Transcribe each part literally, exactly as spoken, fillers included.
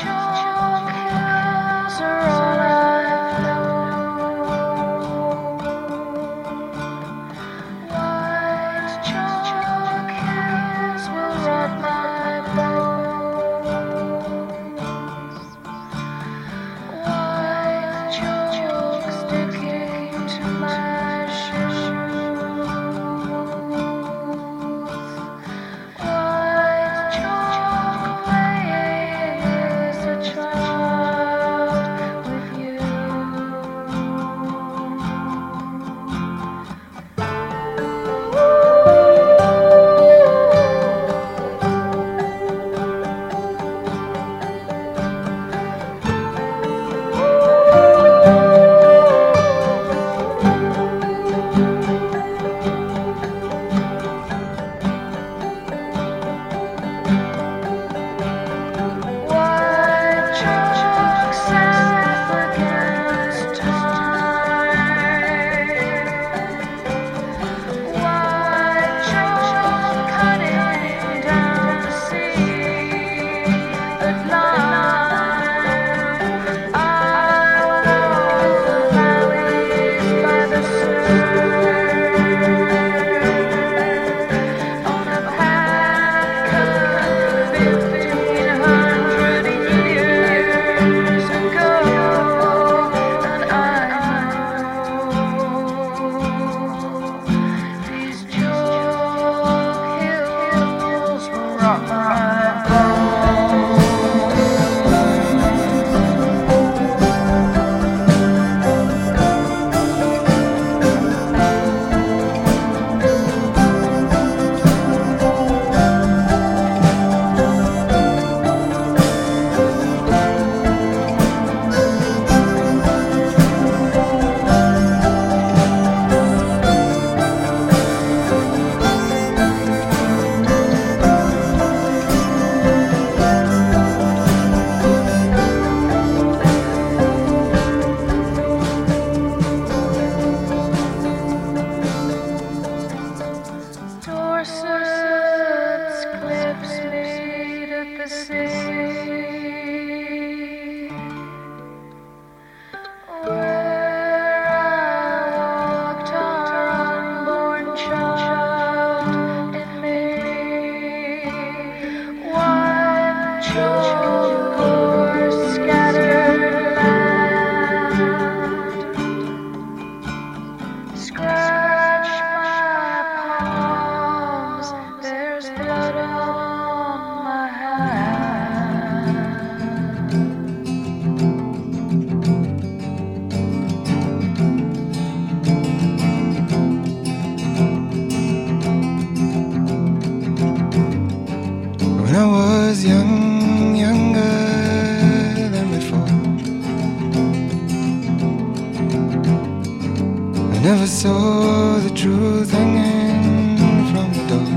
never saw the truth hanging from the door.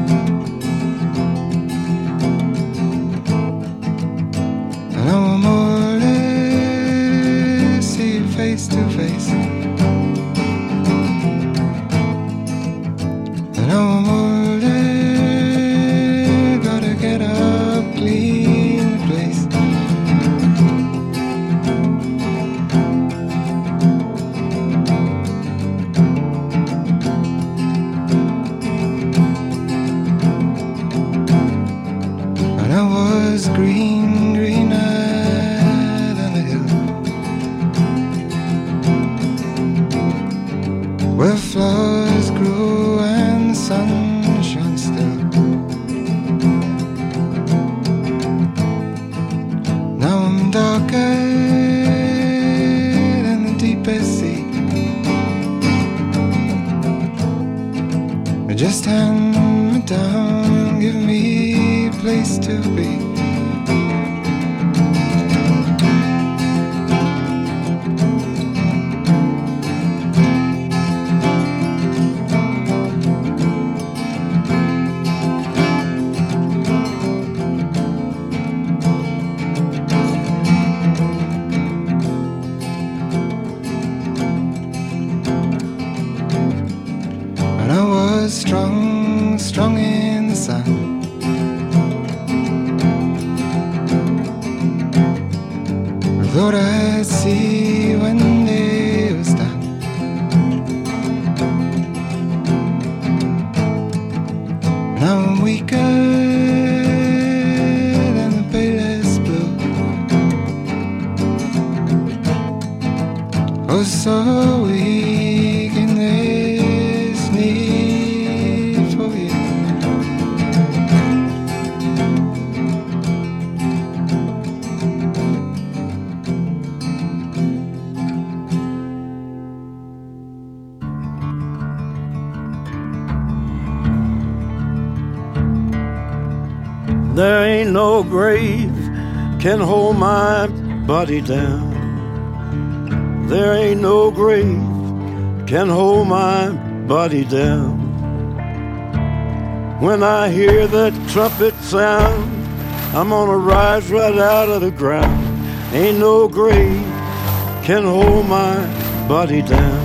And I will more or less see you face to face. And I will more or less gotta get up, clean the place. I was green, greener than the hill, where flowers grew and the sun shone still. Now I'm darker than the deepest sea. Just hand me down, give me a place to be. And I was strong, strong in the sun, thought I'd see one day was done. Now I'm weaker than the palest blue. Oh, so weak in this need for you. There ain't no grave can hold my body down. There ain't no grave can hold my body down. When I hear that trumpet sound, I'm gonna rise right out of the ground. Ain't no grave can hold my body down.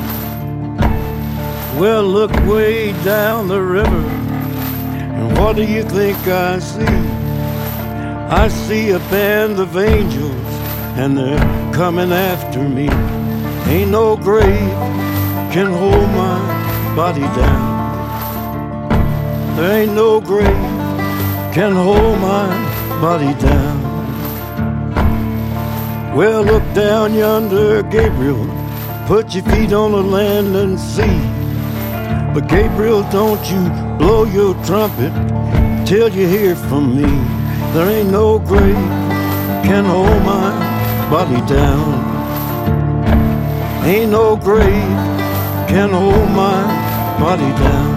Well, look way down the river, and what do you think I see? I see a band of angels, and they're coming after me. Ain't no grave can hold my body down. There ain't no grave can hold my body down. Well, look down yonder, Gabriel, put your feet on the land and see. But Gabriel, don't you blow your trumpet till you hear from me. There ain't no grave can hold my body down. Ain't no grave can hold my body down.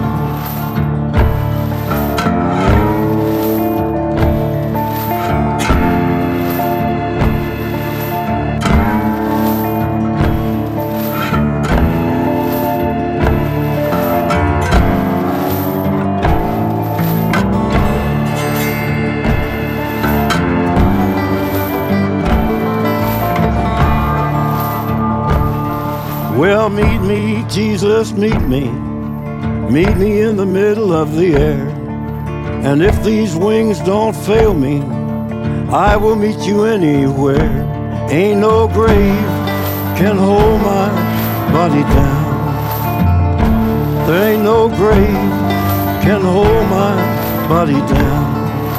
Well, meet me, Jesus, meet me. Meet me in the middle of the air. And if these wings don't fail me, I will meet you anywhere. Ain't no grave can hold my body down. There ain't no grave can hold my body down.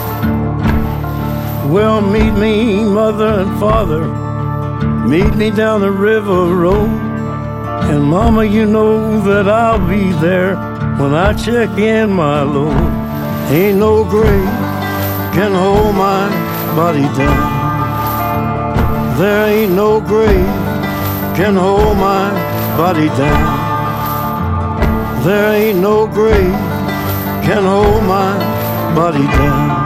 Well, meet me, mother and father. Meet me down the river road. And mama, you know that I'll be there when I check in my load. Ain't no grave can hold my body down. There ain't no grave can hold my body down. There ain't no grave can hold my body down.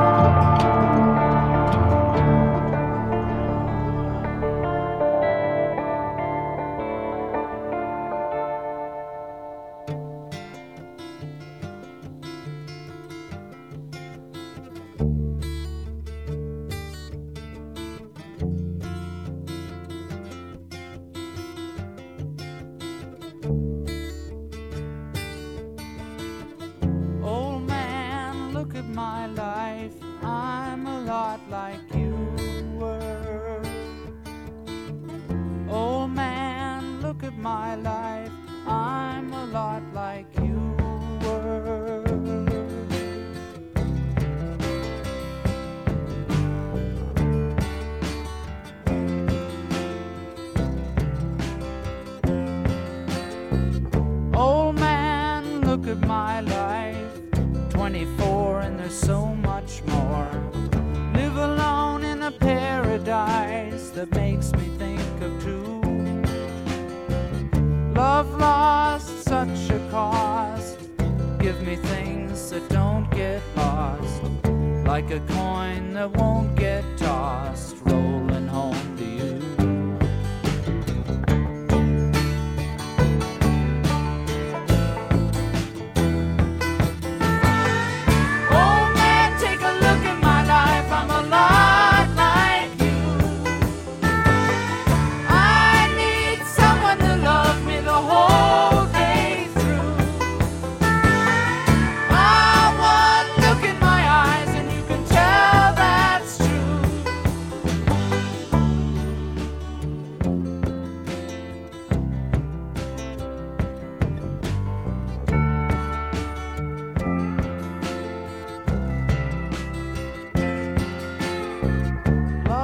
My life, I'm a lot like you were. Oh man, look at my life, I'm a lot like you were. Oh man, look at my life, twenty-four and there's so much more. Live alone in a paradise that makes me think of two. Love lost, such a cost. Give me things that don't get lost, like a coin that won't get tossed, rolling home to you.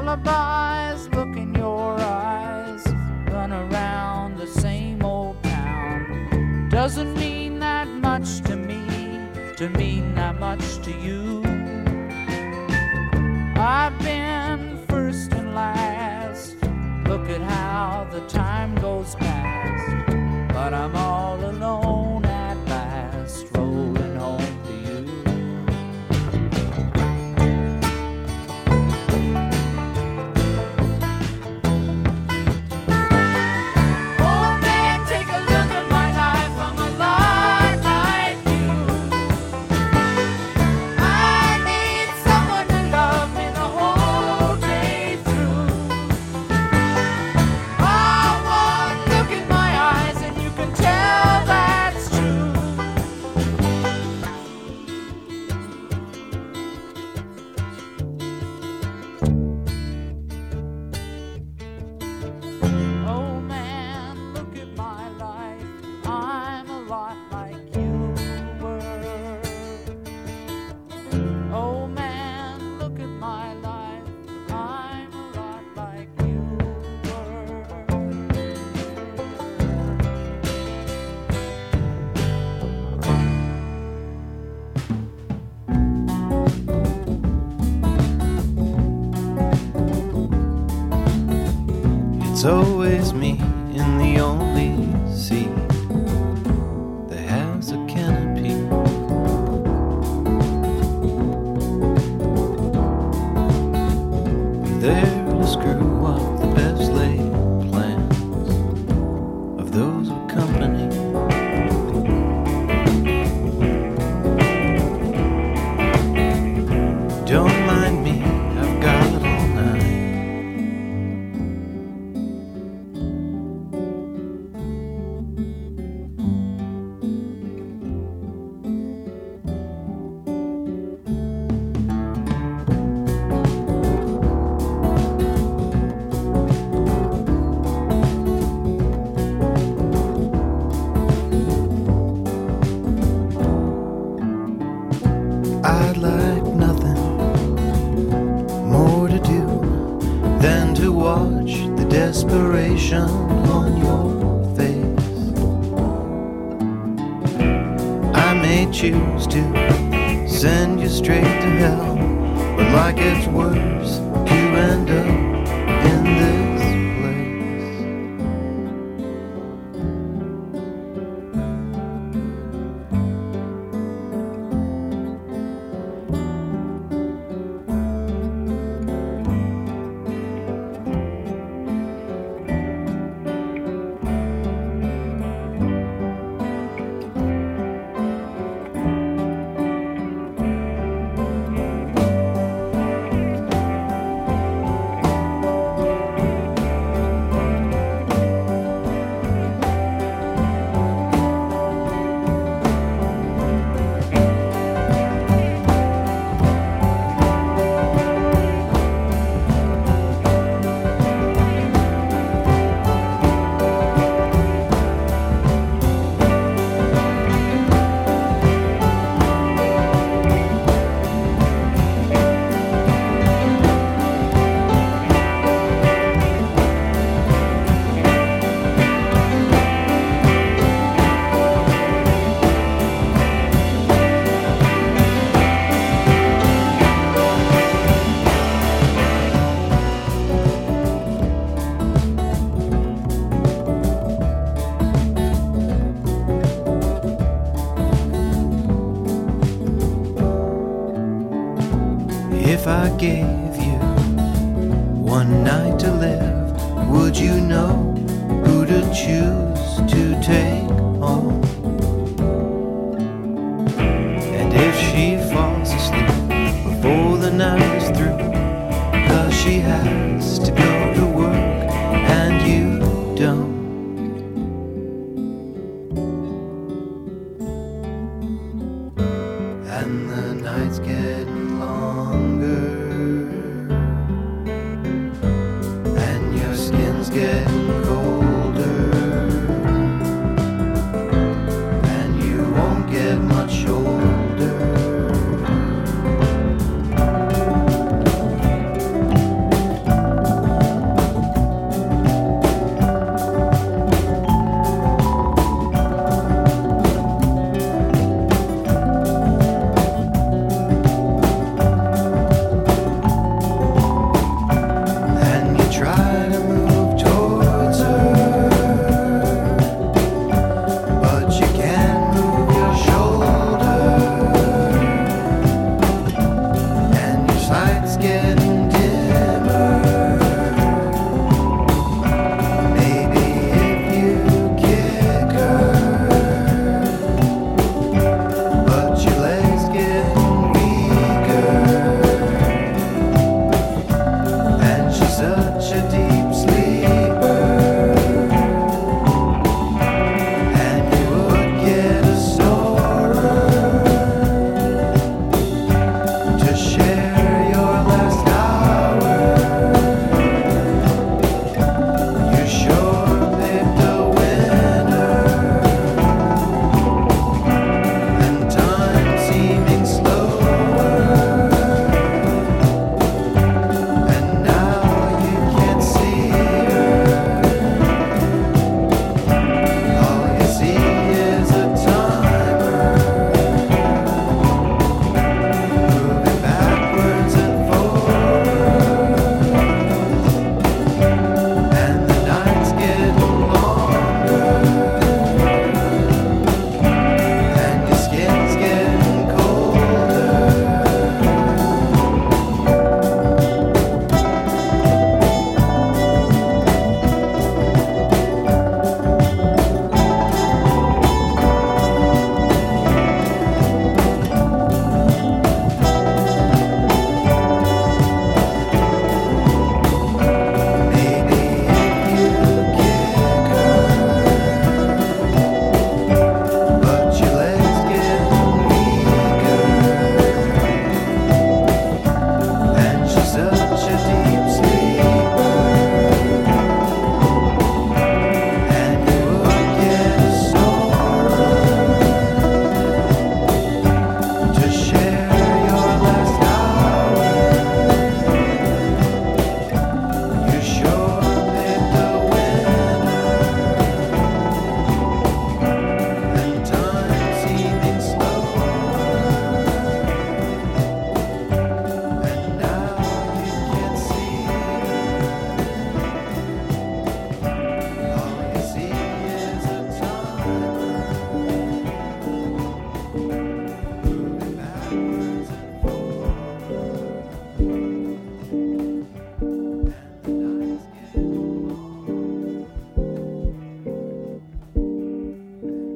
lullabies, look in your eyes, run around the same old town. Doesn't mean that much to me, to mean that much to you. I've been first and last, look at how the time goes past, but I'm all alone at last, rolling home to you. Oh man, take a look at my life, I'm a lot like you. I need someone to love me the whole day through. Oh, one look in my eyes and you can tell that's true. Oh man, look at my life, I'm a lot like you were. Oh man, look at my life, I'm a lot like you were. It's always me in the only seat that has a canopy. There to screw up the best laid plans of those with company. Don't mind me, I've got all night. I'd like nothing more to do than to watch the desperation on your face. I may choose to send you straight to hell, but like it's worse, you end up in this place. If I gave you one night to live, would you know who to choose to take home? And if she falls asleep before the night is through, 'cause she has to go to work and you don't, and the night's getting longer and your skin's getting colder,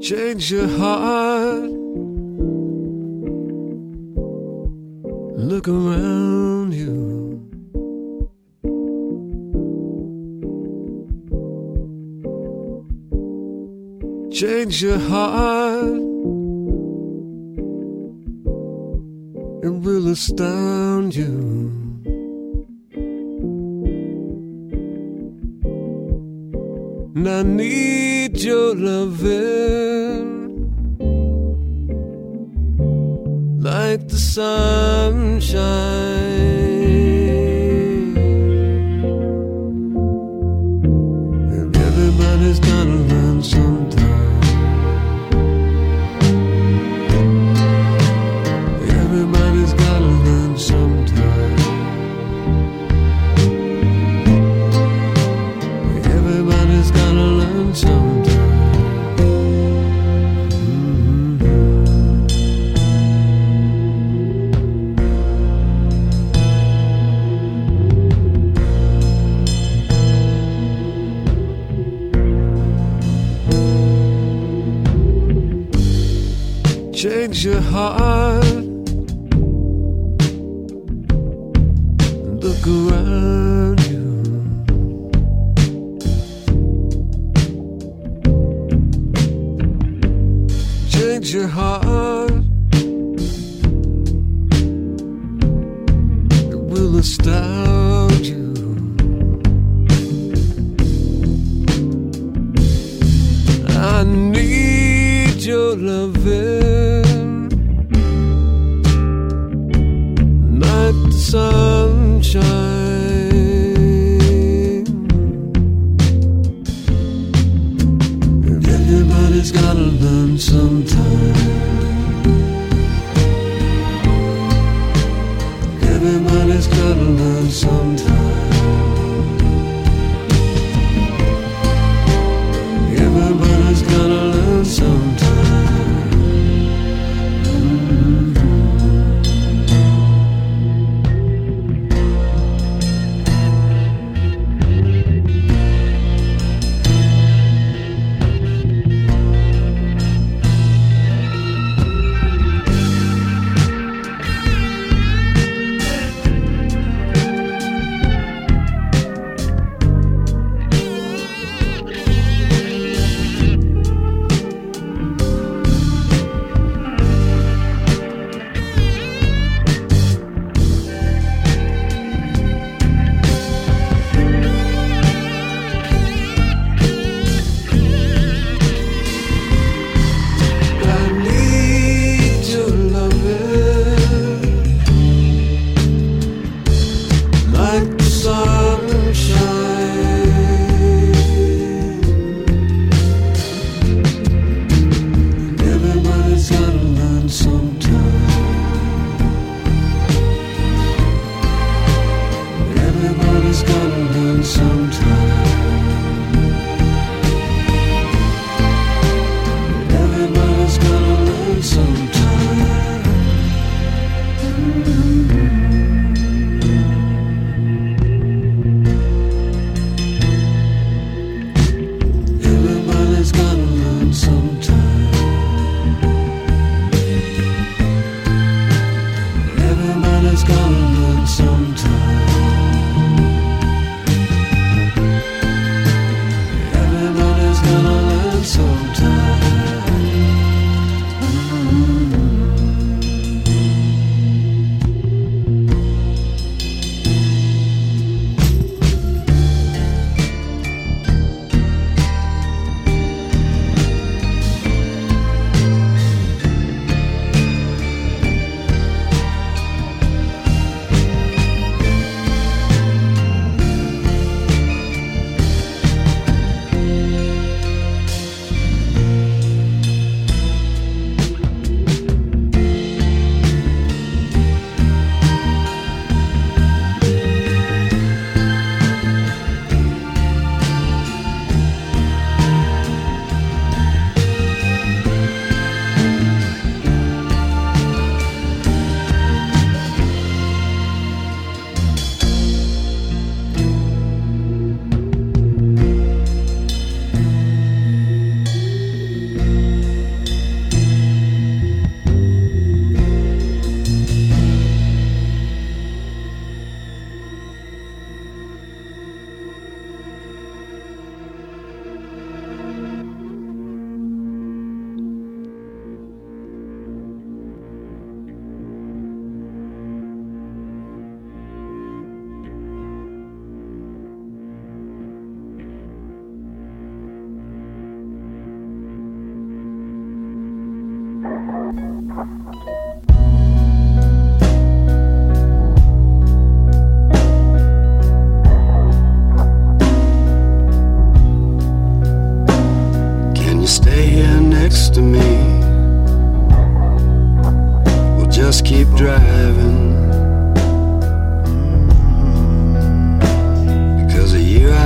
Change your heart. Look around you. Change your heart. It will astound you. And I need your loving like the sunshine. And everybody's gotta learn sometime. Everybody's gotta learn sometime. Everybody's gotta learn sometime. Change your heart. Look around you. Change your heart. It will astound you. I need your loving like the sunshine. And everybody's gotta learn sometime. Everybody's gotta learn sometime. Everybody's gotta learn sometime.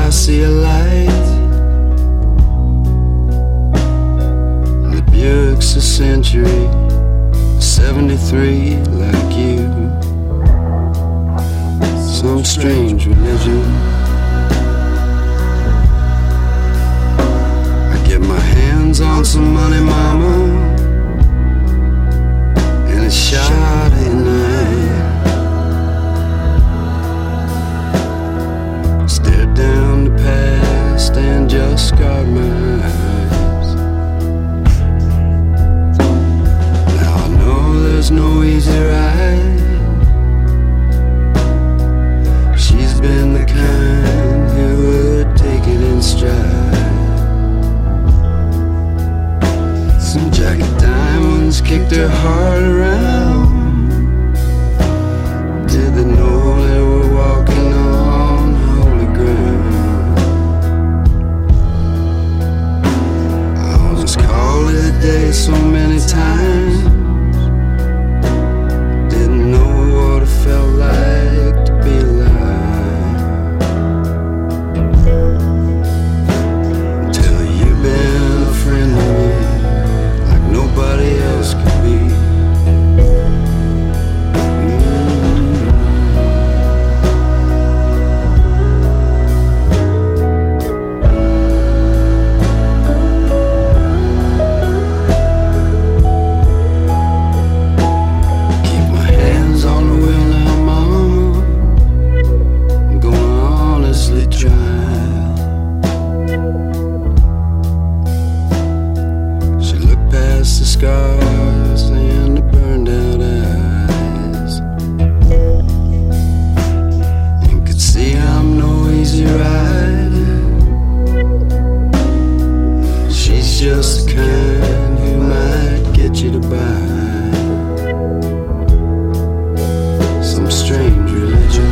I see a light. The Buick's a Century, seventy-three like you. Some strange religion. I get my hands on some money, mama, and it's Saturday night. Stare down the past and just scarred my eyes. Now I know there's no easy ride. She's been the kind who would take it in stride. Some jacket diamonds kicked her heart around. Did they know they were walking on holy ground? I almost called it a day so many times. Didn't know what it felt like to be alive. Until you've been a friend to me like nobody else could be. Keep my hands on the wheel now, mama. I'm gonna honestly try. She looked past the scars and the burned out eyes, and could see I'm no easy ride. She's just the kind who might get you to buy some strange religion.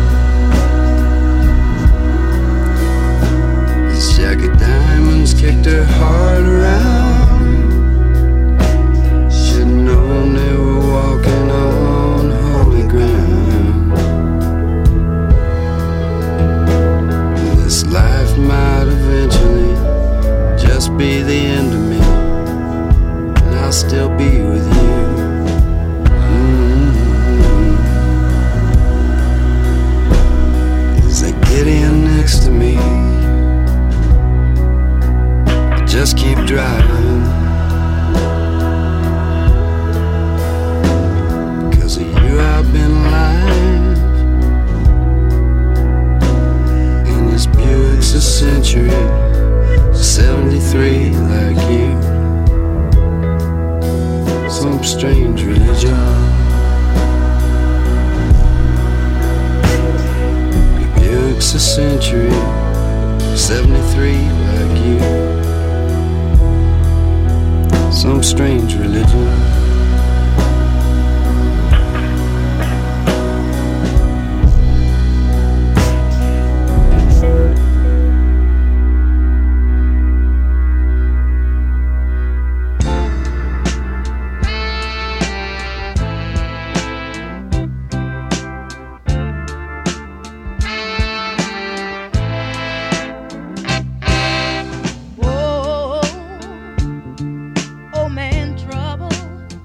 These jagged diamonds kicked her heart around. Should've known they were walking on holy ground. This life might eventually just be the end of me, and I'll still be with you. Mm-hmm. As they get in next to me, I just keep driving. Because of you I've been alive. And this Buick's a Century, seventy-three like you. Some strange religion. The Buick's a Century, seventy-three like you. Some strange religion. Whoa, oh man, trouble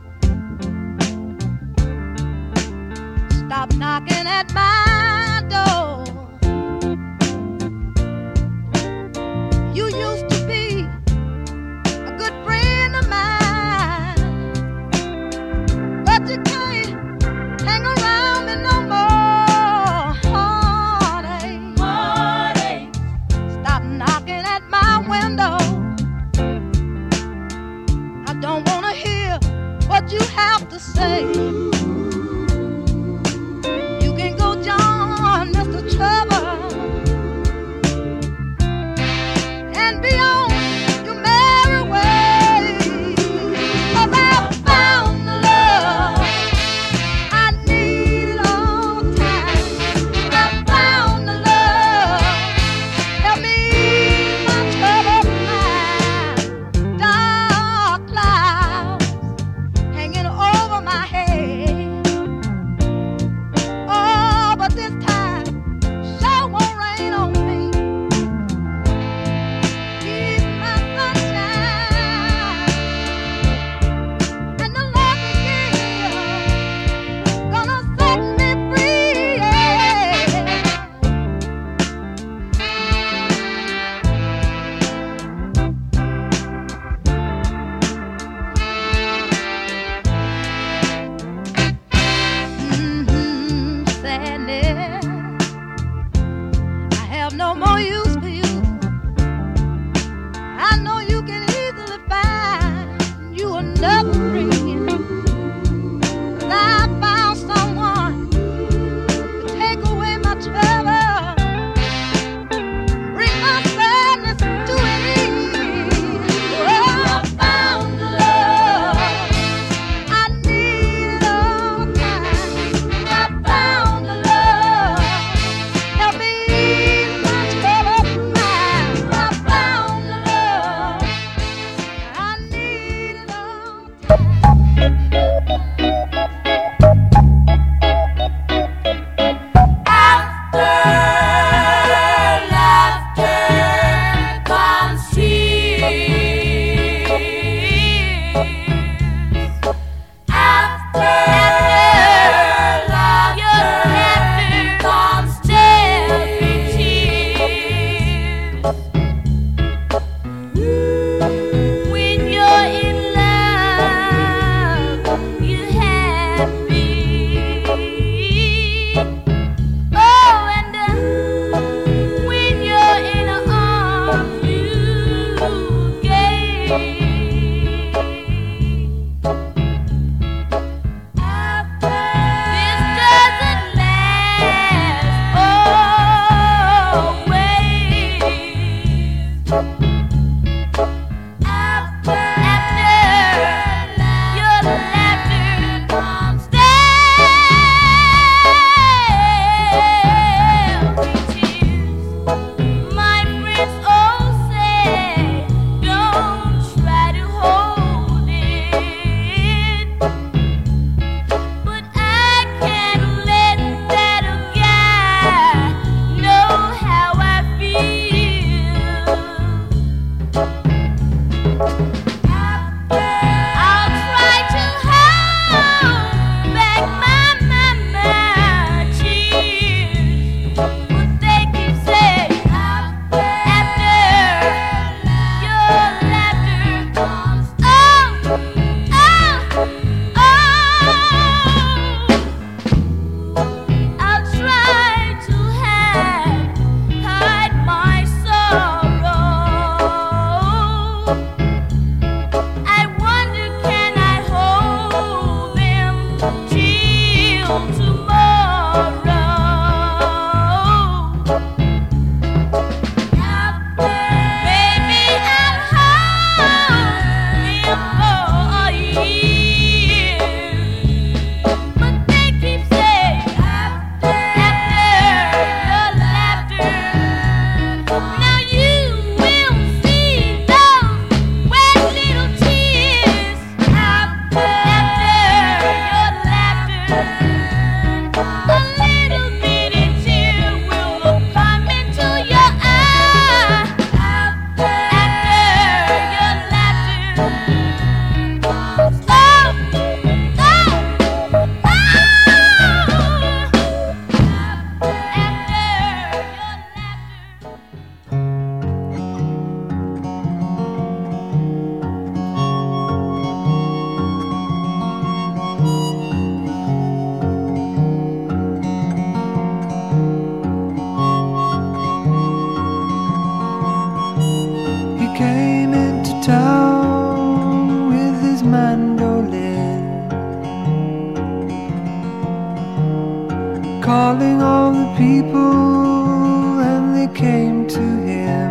they came to him.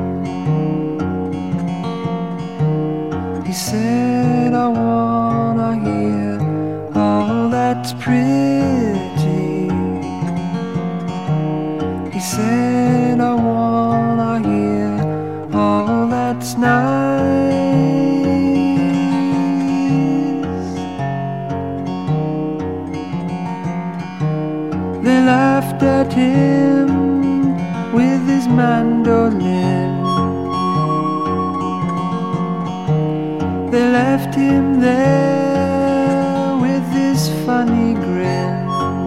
He said, I wanna hear all that's pretty. He said, I wanna hear all that's nice. They laughed at him with his mandolin. They left him there with his funny grin.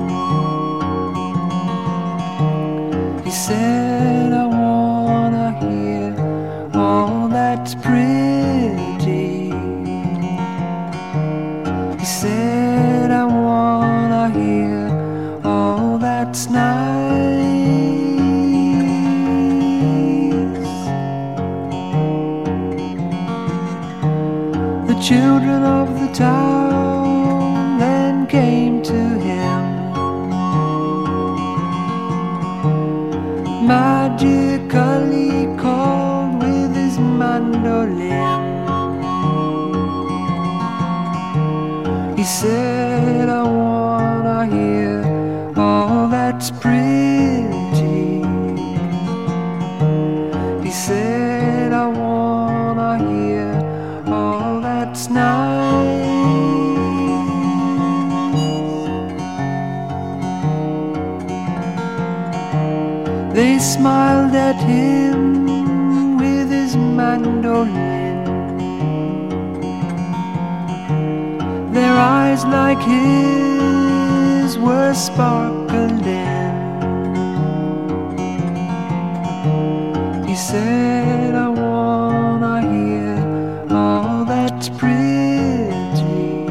He said, I wanna hear all that's pretty. He said, I wanna hear all that's nice. The children of the town then came to him, magically called with his mandolin. He said, I wanna hear all that's pretty. He said, I wanna hear all that's nice. They smiled at him with his mandolin. Their eyes like his were sparkling. He said, I wanna hear all that's pretty.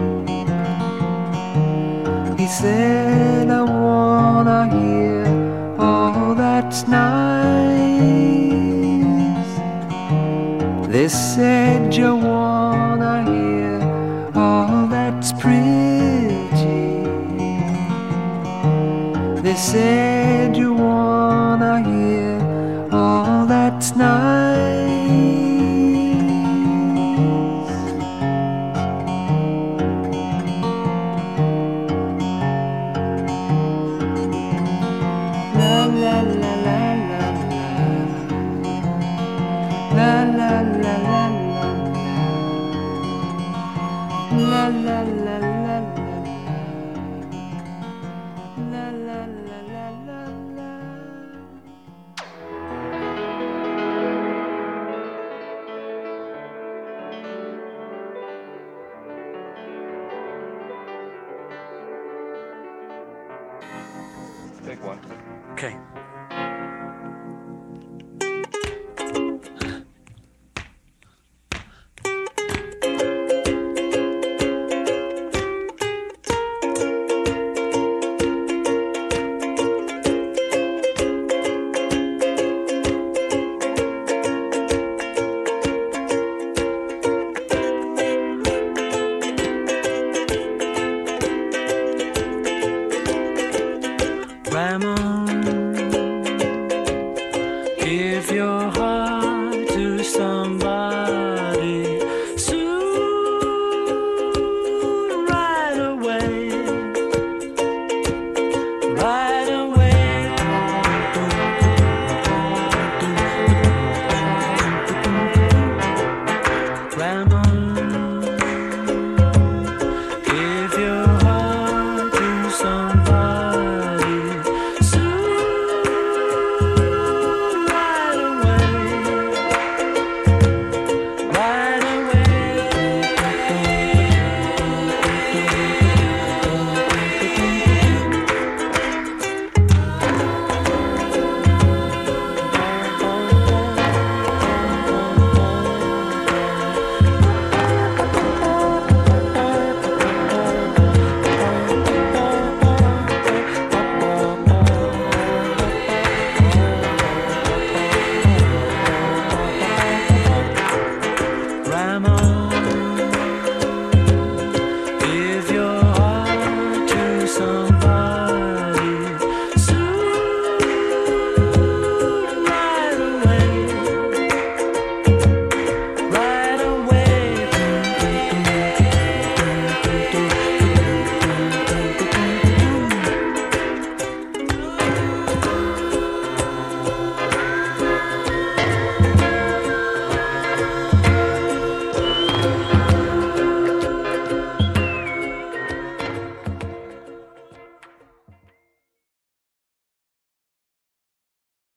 He said, I wanna hear all that's nice. They said, you wanna hear all that's pretty. They said, you wanna hear all that's nice. La la la la la la la la la la la la la la. Take one. Okay.